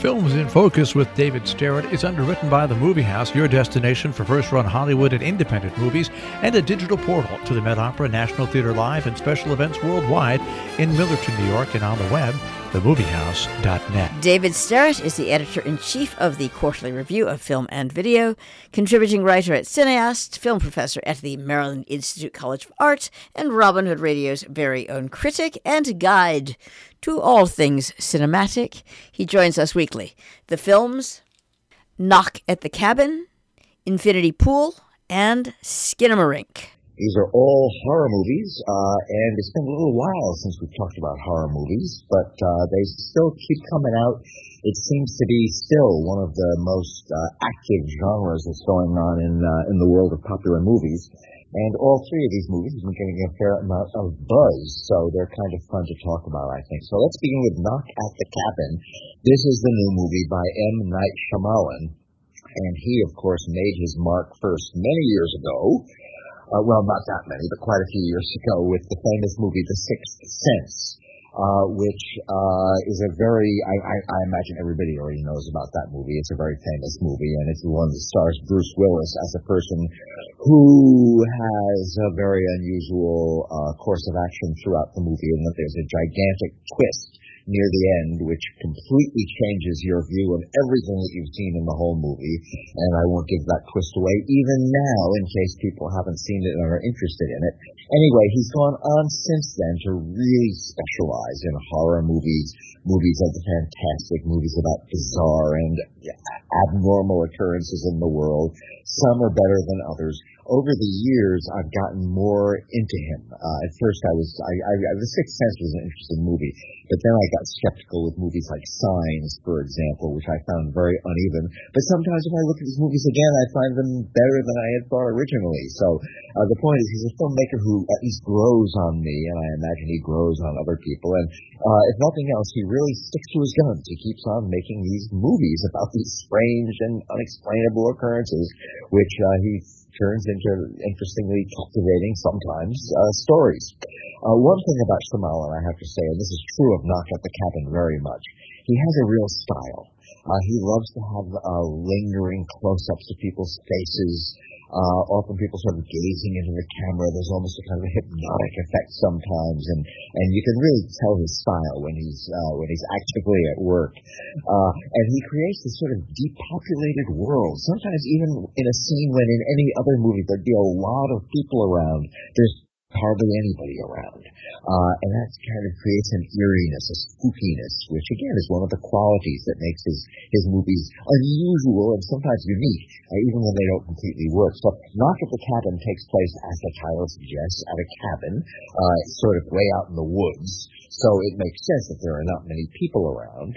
Films in Focus with David Starrett is underwritten by The Movie House, your destination for first-run Hollywood and independent movies, and a digital portal to the Met Opera, National Theater Live, and special events worldwide in Millerton, New York, and on the web, themoviehouse.net. David Starrett is the editor-in-chief of the Quarterly Review of Film and Video, contributing writer at Cineast, film professor at the Maryland Institute College of Art, and Robin Hood Radio's very own critic and guide to all things cinematic. He joins us weekly. The films Knock at the Cabin, Infinity Pool, and Skinamarink. These are all horror movies, and it's been a little while since we've talked about horror movies, but they still keep coming out. It seems to be still one of the most active genres that's going on in the world of popular movies. And all three of these movies have been getting a fair amount of buzz, so they're kind of fun to talk about, I think. So let's begin with Knock at the Cabin. This is the new movie by M. Night Shyamalan, and he, of course, made his mark first many years ago. Well, not that many, but quite a few years ago, with the famous movie The Sixth Sense, which is a very, I imagine everybody already knows about that movie. It's a very famous movie, and it's the one that stars Bruce Willis as a person who has a very unusual course of action throughout the movie, and that there's a gigantic twist near the end, which completely changes your view of everything that you've seen in the whole movie, and I won't give that twist away even now in case people haven't seen it and are interested in it. Anyway, he's gone on since then to really specialize in horror movies, movies of the fantastic, movies about bizarre and abnormal occurrences in the world. Some are better than others. Over the years, I've gotten more into him. At first, The Sixth Sense was an interesting movie, but then I got skeptical with movies like Signs, for example, which I found very uneven. But sometimes if I look at these movies again, I find them better than I had thought originally. So the point is, he's a filmmaker who at least grows on me, and I imagine he grows on other people. And if nothing else, he really sticks to his guns. He keeps on making these movies about these strange and unexplainable occurrences, which he turns into interestingly captivating, sometimes, stories. One thing about Shyamalan, I have to say, and this is true of Knock at the Cabin very much, he has a real style. He loves to have lingering close-ups to people's faces, often people sort of gazing into the camera. There's almost a kind of a hypnotic effect sometimes, and you can really tell his style when he's actively at work. And he creates this sort of depopulated world. Sometimes even in a scene when in any other movie there'd be a lot of people around, there's hardly anybody around. And that kind of creates an eeriness, a spookiness, which again is one of the qualities that makes his movies unusual and sometimes unique, even when they don't completely work. So Knock at the Cabin takes place, as the title suggests, at a cabin, sort of way out in the woods. So it makes sense that there are not many people around,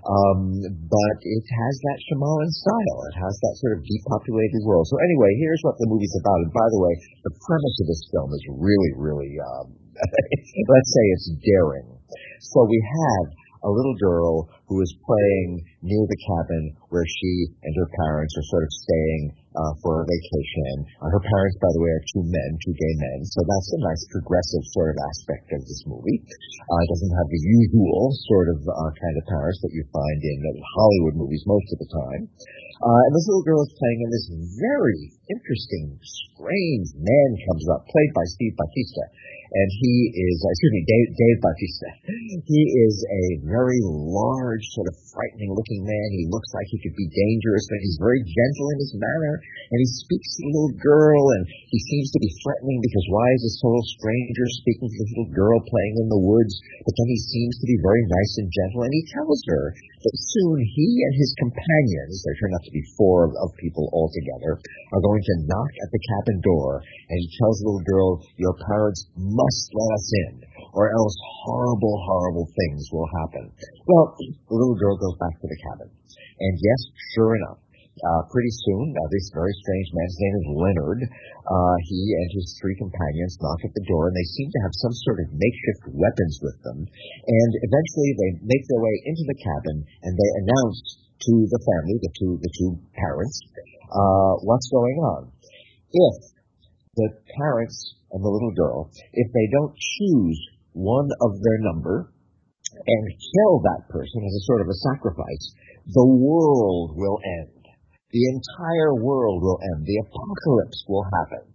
but it has that Shyamalan style. It has that sort of depopulated world. So anyway, here's what the movie's about. And by the way, the premise of this film is really, really, let's say it's daring. So we have a little girl who is playing near the cabin where she and her parents are sort of staying for a vacation. Her parents, by the way, are two gay men, so that's a nice progressive sort of aspect of this movie. It doesn't have the usual sort of kind of parents that you find in Hollywood movies most of the time. And this little girl is playing, and this very interesting, strange man comes up, played by Steve Bautista. And he is, Dave Bautista. He is a very large, sort of frightening-looking man. He looks like he could be dangerous, but he's very gentle in his manner. And he speaks to the little girl, and he seems to be threatening because why is this total stranger speaking to this little girl playing in the woods? But then he seems to be very nice and gentle, and he tells her that soon he and his companions, there turn out to be four of people altogether, are going to knock at the cabin door, and he tells the little girl, your parents must let us in, or else horrible, horrible things will happen. Well, the little girl goes back to the cabin. And yes, sure enough, pretty soon, this very strange man's name is Leonard. He and his three companions knock at the door, and they seem to have some sort of makeshift weapons with them. And eventually they make their way into the cabin, and they announce to the family, the two parents, what's going on. If the parents and the little girl, if they don't choose one of their number, and kill that person as a sort of a sacrifice, the world will end. The entire world will end. The apocalypse will happen.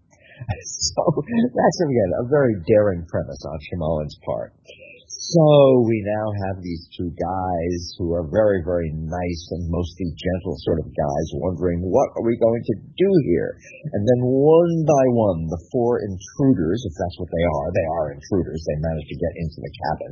So that's, again, a very daring premise on Shyamalan's part. So we now have these two guys who are very, very nice and mostly gentle sort of guys wondering, what are we going to do here? And then one by one, the four intruders, if that's what they are intruders, they manage to get into the cabin,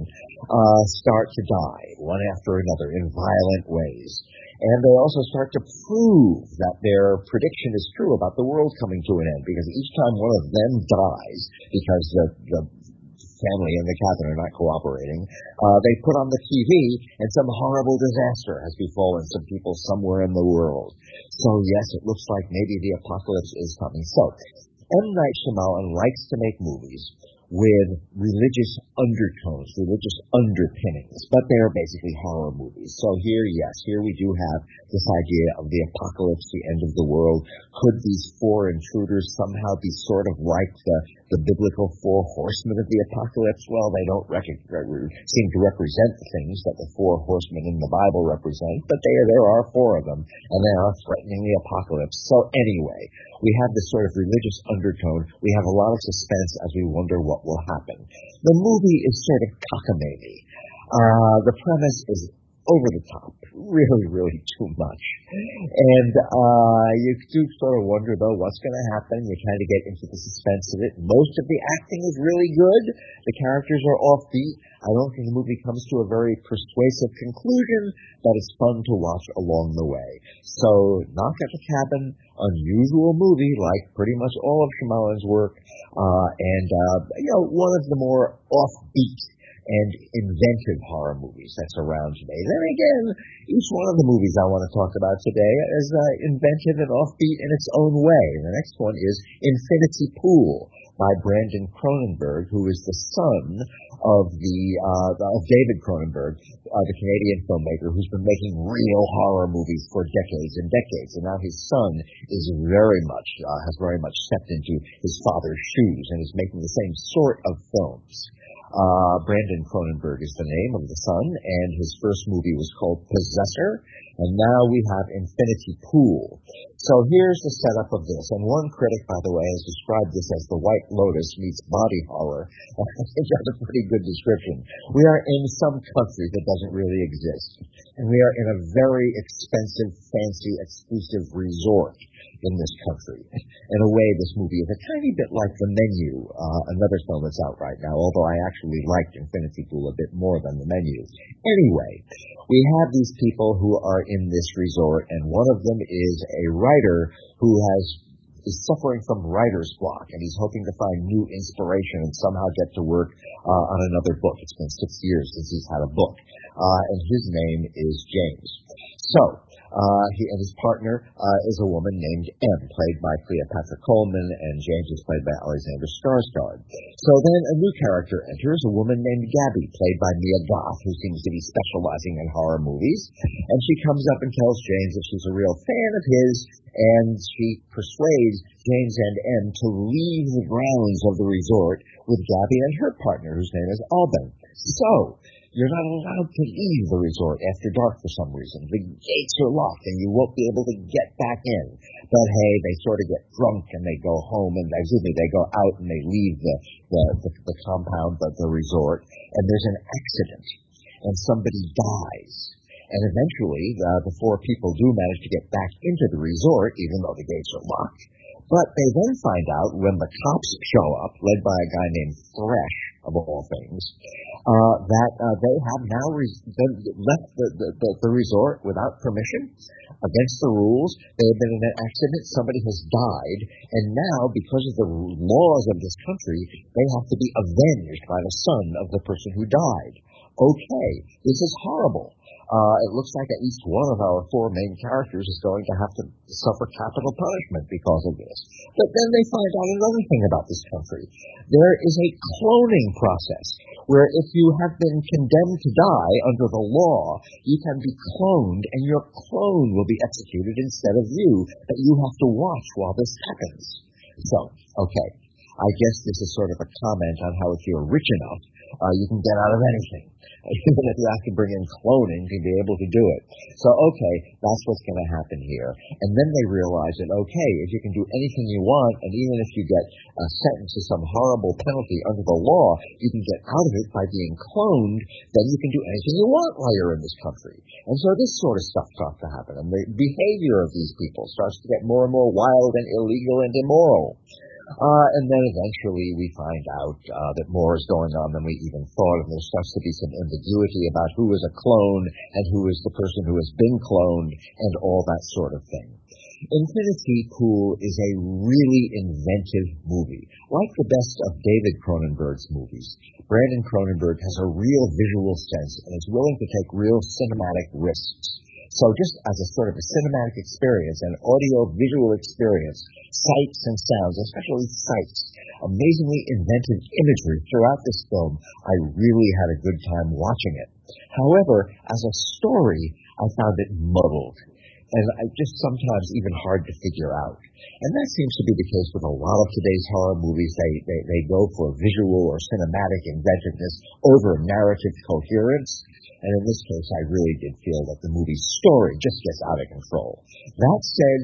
start to die, one after another, in violent ways. And they also start to prove that their prediction is true about the world coming to an end, because each time one of them dies, because the family in the cabin are not cooperating, they put on the TV, and some horrible disaster has befallen some people somewhere in the world. So yes, it looks like maybe the apocalypse is coming. So M. Night Shyamalan likes to make movies with religious undertones, religious underpinnings, but they're basically horror movies. So here we do have this idea of the apocalypse, the end of the world. Could these four intruders somehow be sort of like the biblical four horsemen of the apocalypse? Well, they don't seem to represent the things that the four horsemen in the Bible represent, but there are four of them, and they are threatening the apocalypse. So anyway, we have this sort of religious undertone. We have a lot of suspense as we wonder what will happen. The movie is sort of cockamamie. The premise is over the top, really, really too much. And you do sort of wonder, though, what's going to happen. You kind of get into the suspense of it. Most of the acting is really good. The characters are offbeat. I don't think the movie comes to a very persuasive conclusion, but it's fun to watch along the way. So, Knock at the Cabin, unusual movie, like pretty much all of Shyamalan's work, and one of the more offbeat and inventive horror movies that's around today. Then again, each one of the movies I want to talk about today is inventive and offbeat in its own way. The next one is Infinity Pool by Brandon Cronenberg, who is the son of David Cronenberg, the Canadian filmmaker who's been making real horror movies for decades and decades. And now his son is has very much stepped into his father's shoes and is making the same sort of films. Brandon Cronenberg is the name of the son, and his first movie was called Possessor, and now we have Infinity Pool. So here's the setup of this, and one critic, by the way, has described this as the White Lotus meets body horror. I think that's a pretty good description. We are in some country that doesn't really exist, and we are in a very expensive, fancy, exclusive resort in this country. In a way, this movie is a tiny bit like The Menu, another film that's out right now, although I actually liked Infinity Pool a bit more than The Menu. Anyway, we have these people who are in this resort, and one of them is a writer who is suffering from writer's block, and he's hoping to find new inspiration and somehow get to work on another book. It's been 6 years since he's had a book, and his name is James. So, he and his partner is a woman named M, played by Cleopatra Coleman, and James is played by Alexander Skarsgård. So then a new character enters, a woman named Gabby, played by Mia Goth, who seems to be specializing in horror movies, and she comes up and tells James that she's a real fan of his, and she persuades James and M to leave the grounds of the resort with Gabby and her partner, whose name is Alban. So, you're not allowed to leave the resort after dark for some reason. The gates are locked and you won't be able to get back in. But hey, they sort of get drunk and they go home and they go out and they leave the compound, the resort, and there's an accident and somebody dies. And eventually, the four people do manage to get back into the resort, even though the gates are locked. But they then find out when the cops show up, led by a guy named Thresh, of all things, that they have now left the resort without permission, against the rules. They have been in an accident, somebody has died, and now, because of the laws of this country, they have to be avenged by the son of the person who died. Okay, this is horrible. It looks like at least one of our four main characters is going to have to suffer capital punishment because of this. But then they find out another thing about this country. There is a cloning process where if you have been condemned to die under the law, you can be cloned and your clone will be executed instead of you, but you have to watch while this happens. So, okay. I guess this is sort of a comment on how if you're rich enough, You can get out of anything, even if you have to bring in cloning to be able to do it. So, okay, that's what's going to happen here. And then they realize that, okay, if you can do anything you want, and even if you get sentenced to some horrible penalty under the law, you can get out of it by being cloned, then you can do anything you want while you're in this country. And so this sort of stuff starts to happen, and the behavior of these people starts to get more and more wild and illegal and immoral. And then eventually we find out that more is going on than we even thought, and there starts to be some ambiguity about who is a clone and who is the person who has been cloned and all that sort of thing. Infinity Pool is a really inventive movie. Like the best of David Cronenberg's movies, Brandon Cronenberg has a real visual sense and is willing to take real cinematic risks. So just as a sort of a cinematic experience, an audio-visual experience, sights and sounds, especially sights, amazingly inventive imagery throughout this film, I really had a good time watching it. However, as a story, I found it muddled, and just sometimes even hard to figure out. And that seems to be the case with a lot of today's horror movies. They go for visual or cinematic inventiveness over narrative coherence. And in this case, I really did feel that the movie's story just gets out of control. That said,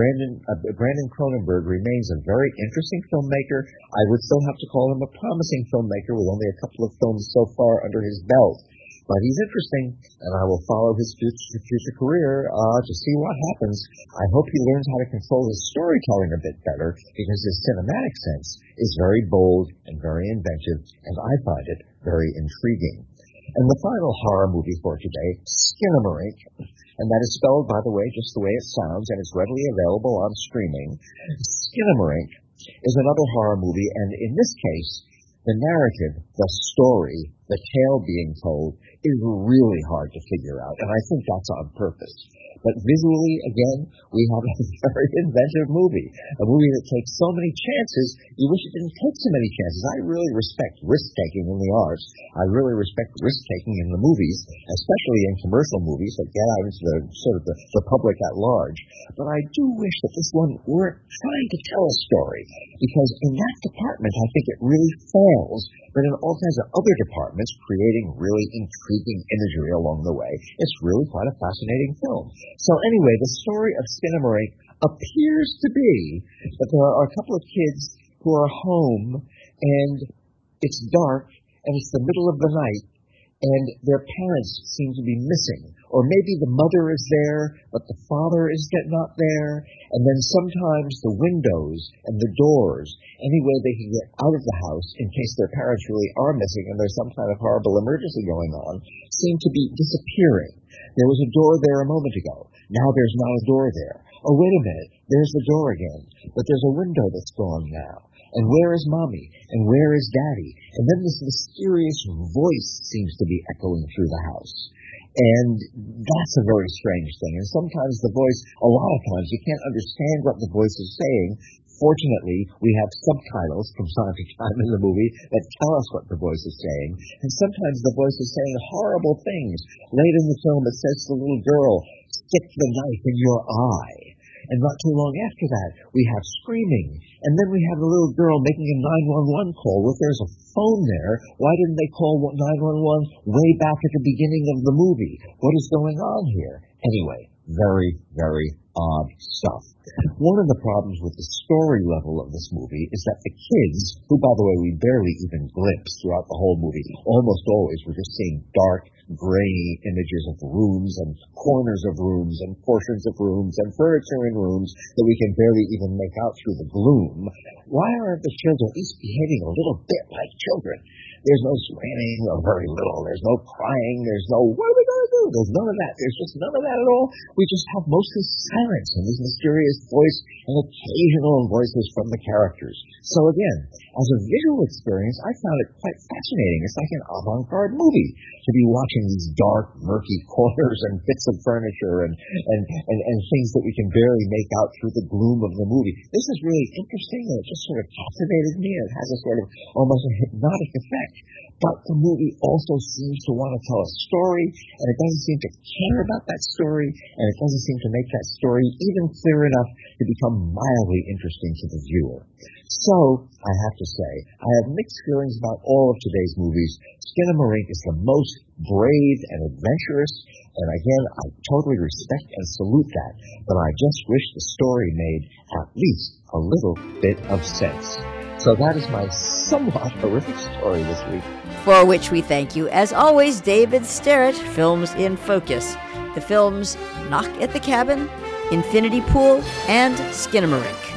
Brandon Cronenberg remains a very interesting filmmaker. I would still have to call him a promising filmmaker with only a couple of films so far under his belt. But he's interesting, and I will follow his future career to see what happens. I hope he learns how to control his storytelling a bit better, because his cinematic sense is very bold and very inventive, and I find it very intriguing. And the final horror movie for today, Skinamarink, and that is spelled, by the way, just the way it sounds, and it's readily available on streaming. Skinamarink is another horror movie, and in this case, the narrative, the story, the tale being told, is really hard to figure out, and I think that's on purpose. But visually, again, we have a very inventive movie, a movie that takes so many chances, you wish it didn't take so many chances. I really respect risk-taking in the arts. I really respect risk-taking in the movies, especially in commercial movies that get out into the sort of the public at large. But I do wish that this one weren't trying to tell a story, because in that department, I think it really fails, but in all kinds of other departments, creating really intriguing imagery along the way, it's really quite a fascinating film. So anyway, the story of Skinamarink appears to be that there are a couple of kids who are home, and it's dark, and it's the middle of the night, and their parents seem to be missing. Or maybe the mother is there, but the father is not there. And then sometimes the windows and the doors, any way they can get out of the house in case their parents really are missing and there's some kind of horrible emergency going on, seem to be disappearing. There was a door there a moment ago. Now there's not a door there. Oh, wait a minute. There's the door again. But there's a window that's gone now. And where is Mommy? And where is Daddy? And then this mysterious voice seems to be echoing through the house. And that's a very strange thing. And sometimes the voice, a lot of times, you can't understand what the voice is saying. Fortunately, we have subtitles from time to time in the movie that tell us what the voice is saying. And sometimes the voice is saying horrible things. Late in the film, it says to the little girl, "Stick the knife in your eye." And not too long after that, we have screaming. And then we have the little girl making a 911 call. Well, if there's a phone there, why didn't they call 911 way back at the beginning of the movie? What is going on here? Anyway, very, very odd stuff. One of the problems with the story level of this movie is that the kids, who, by the way, we barely even glimpse throughout the whole movie, almost always we're just seeing dark, grainy images of rooms and corners of rooms and portions of rooms and furniture in rooms that we can barely even make out through the gloom. Why aren't the children at least behaving a little bit like children? There's no screaming, or very little. There's no crying. There's no, what are we going to do? There's none of that. There's just none of that at all. We just have mostly silence and this mysterious voice and occasional voices from the characters. So again, as a visual experience, I found it quite fascinating. It's like an avant-garde movie to be watching these dark, murky corners and bits of furniture and things that we can barely make out through the gloom of the movie. This is really interesting, and it just sort of captivated me. It has a sort of almost a hypnotic effect. but the movie also seems to want to tell a story, and it doesn't seem to care about that story, and it doesn't seem to make that story even clear enough to become mildly interesting to the viewer. So, I have to say, I have mixed feelings about all of today's movies. Skinamarink is the most brave and adventurous, and again, I totally respect and salute that, but I just wish the story made at least a little bit of sense. So that is my somewhat horrific story this week. For which we thank you, as always, David Sterrett, Films in Focus. The films Knock at the Cabin, Infinity Pool, and Skinamarink.